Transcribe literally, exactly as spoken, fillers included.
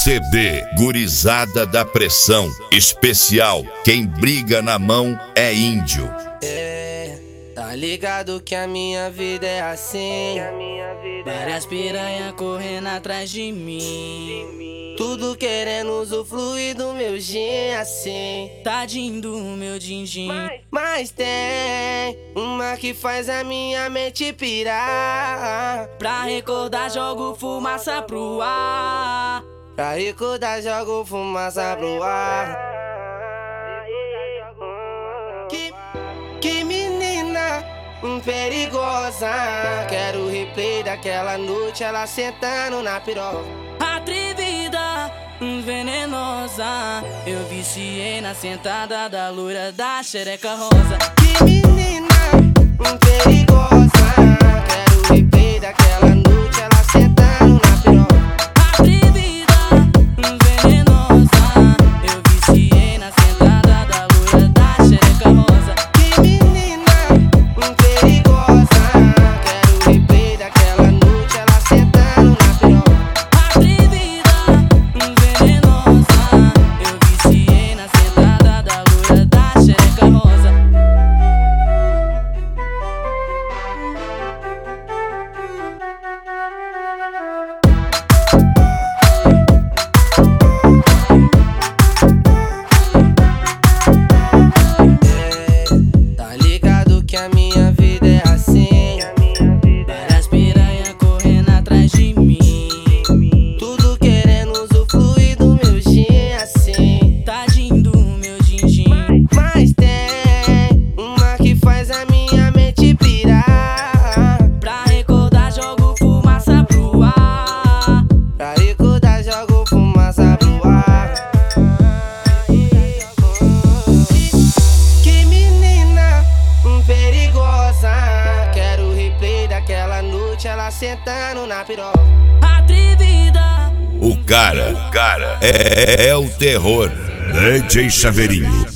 C D Gurizada da Pressão. Especial, quem briga na mão é índio. É, tá ligado que a minha vida é assim. Várias piranha correndo atrás de mim, tudo querendo usufruir do meu gin assim. Tadinho do meu din-din. Mas, mas tem uma que faz a minha mente pirar. Pra recordar jogo fumaça pro ar. Pra recordar jogo fumaça pro ar. Que, que menina perigosa. Quero o replay daquela noite, ela sentando na piroca. Atrevida, venenosa, eu viciei na sentada da loira da xereca rosa. Que menina perigosa. Quero o replay daquela noite, ela sentando na piroca. Atrevida, venenosa, eu viciei na sentada da loira da xereca rosa. Que menina perigosa. Quero o replay daquela noite, ela sentando na piroca. Atrevida, venenosa, eu viciei na sentada da loira da xereca rosa. É, tá ligado que a minha vida é assim. Várias piranha correndo atrás de mim, tudo querendo usufruir do meu gin assim. Tadinho do meu din-din. Mas tem uma que faz a minha mente pirar. Pra recordar jogo fumaça pro ar. Pra recordar jogo fumaça pro ar. Que menina perigosa. Quero o replay daquela noite, ela sentando na piroca. Atrevida. O cara, o cara é, é o terror. D J Chaveirinho.